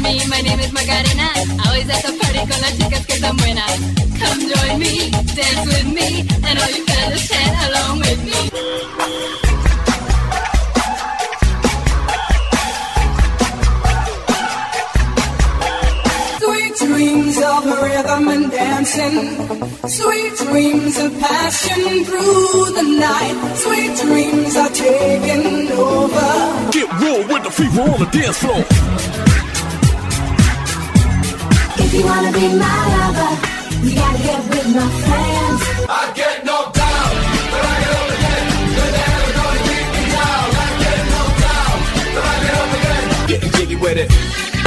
me, my name is Macarena. Always at the party con las chicas que están buenas. Come join me, dance with me, and all you fellas chat along with me. Sweet dreams of rhythm and dancing, sweet dreams of passion through the night, sweet dreams are taking over. Get real with the fever on the dance floor. If you wanna be my lover, you gotta get with my friends. I get knocked down, but I get up again. Cause they never gonna keep me down. I get knocked down, but I get up again. Getting jiggy with it.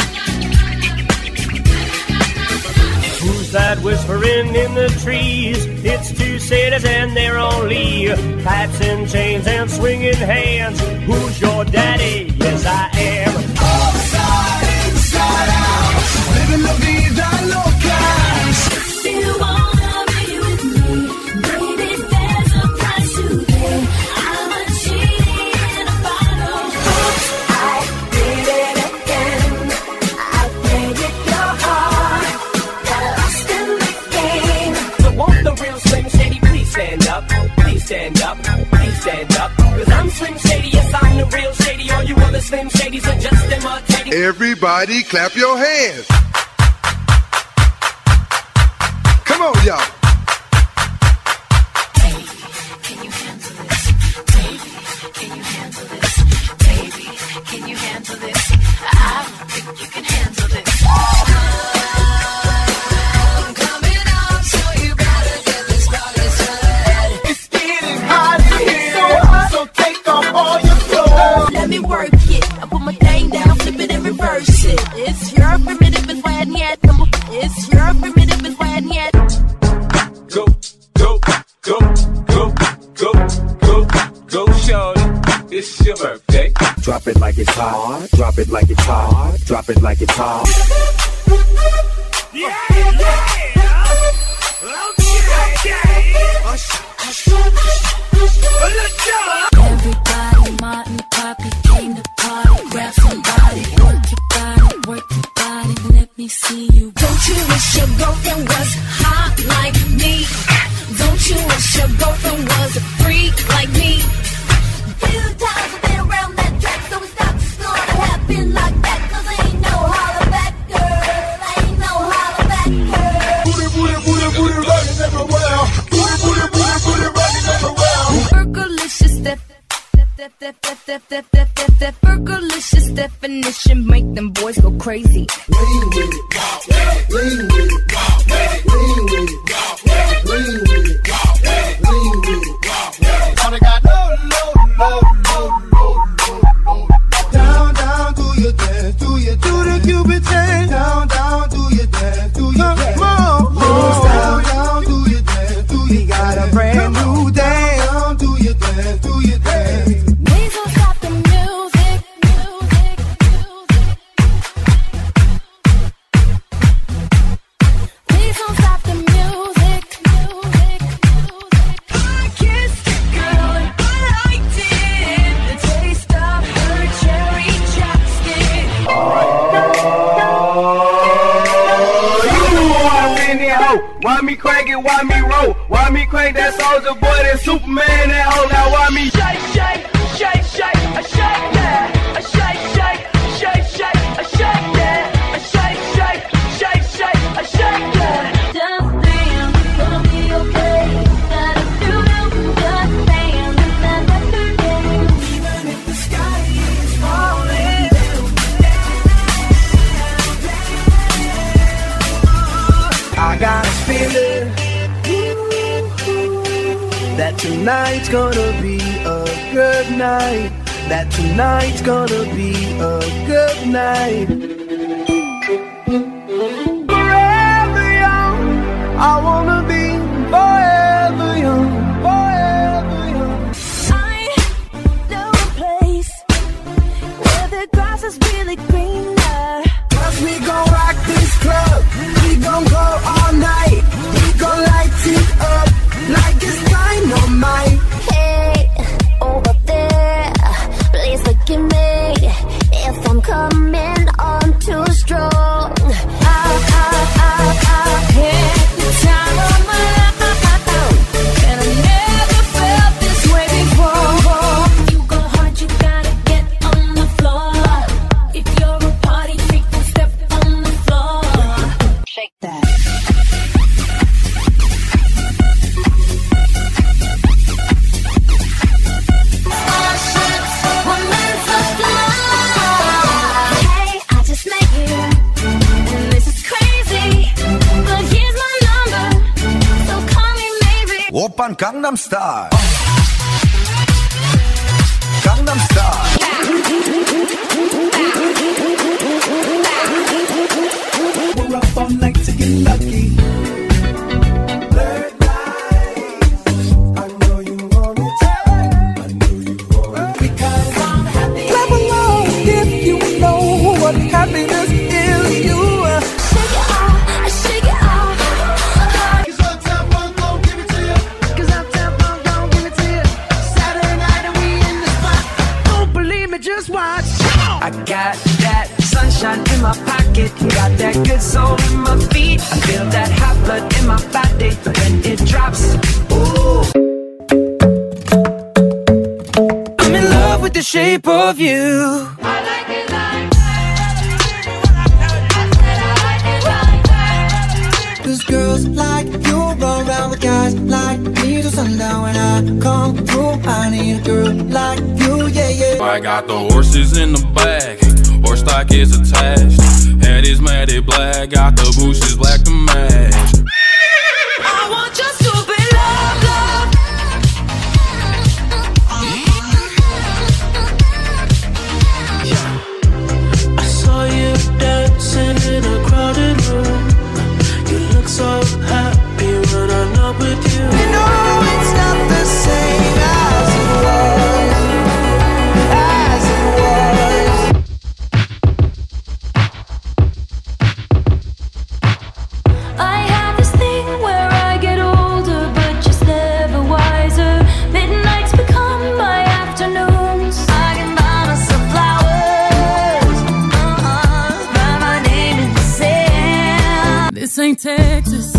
Who's that whispering in the trees? It's two satyrs and they're only pipes and chains and swinging hands. Who's your daddy? Yes, I am. Outside, inside out, living la vida loca. If you wanna be with me, baby, there's a price to pay. I'm a genie in a bottle. Oops, I did it again. I played it your heart. Got lost in the game. So won't the real Slim Shady please stand up? Please stand up, please stand up. Cause I'm Slim Shady, yes I'm the real Shady. All you other Slim Shadys are just imitating. Everybody clap your hands. Come on, y'all. Baby, can you handle this? Baby, can you handle this? Baby, can you handle this? I don't think you can handle this. I'm coming up, so you better get this party started. It's getting hot here, so take off all your clothes. Let me work it. I put my thing down, flip it and reverse it. It's your primitive and wet yet. It's your primitive and wet yet. Go, go, go, go, go, go, go, shorty. It's your birthday. Drop it like it's hot. Drop it like it's hot. Drop it like it's hot. Yeah, yeah. Okay. Let's go. Everybody, Martin, Poppy came to party. Grab somebody, work your body, let me see you. Don't you wish your girlfriend was hot like me? Don't you wish your girlfriend was a freak like me? Few times I've been around that track, so it's not just gonna happen like that. Cause ain't no holler back, girl. Ain't no holler back, girl. Booty, booty, booty, booty, rockin' everywhere. Booty, booty, booty, booty, rockin' everywhere. Fergalicious Fergalicious definition make them boys go crazy. Lean with it, lean with it, lean with it, lean with it, lean with it. All they got load. Down, down, do your dance, do the Cupid dance. Down, do your dance, do your dance. Down, do your dance, do your dance. Got a brand new dance. Down, do your dance, do your dance. Please don't stop the music. Please don't stop the music. I kissed a girl and I liked it. The taste of her cherry chapstick. You wanna win that hoe? Why me crank it? Why me roll? Why me crank that soldier boy? That Superman? That hoe? Now why me shake, shake, shake, shake, I shake that, I shake, shake, shake, shake, I shake that, I shake, shake, shake, shake, I shake that. Just damn, it's gonna be okay. Gotta do just damn, it's another day. Even if the sky is falling, I got a feeling that tonight's gonna be a good night. That tonight's gonna be a good night. Forever young, I wanna be forever young, forever young. I know a place where the grass is really greener. cause we gon' rock this club. We gon' go all night. We gon' light it up like it's dynamite. Hey, over there, please look at me. If I'm coming on too strong, Oppan Gangnam Style. Gangnam Style. We're up all night to get lucky. Late night, I know you want it. I know you want it. Because I'm happy. Clap along if you know what happiness is. You Shake it off, shake it off. Cause Uptown Funk gon' give it to you. Cause Uptown Funk gon' give it to you. Saturday night and we in the spot. Don't believe me, just watch. I got that sunshine in my pocket, got that good soul in my feet. I feel that hot blood in my body when it drops. Ooh. I'm in love with the shape of you. I like it like Cause girls like you run around with guys like me till sundown. When I come through, I need a girl like you, yeah, yeah. I got the horses in the back, horse stock is attached. Head is matted black, got the bushes black to match. I want your stupid love, love. I saw you dancing in a crowded room. You look so happy when I'm not with you. You know it's not the same as it was, as it was. I have this thing where I get older, but just never wiser. Midnights become my afternoons. I can buy myself flowers, write my name in the sand. This ain't Texas,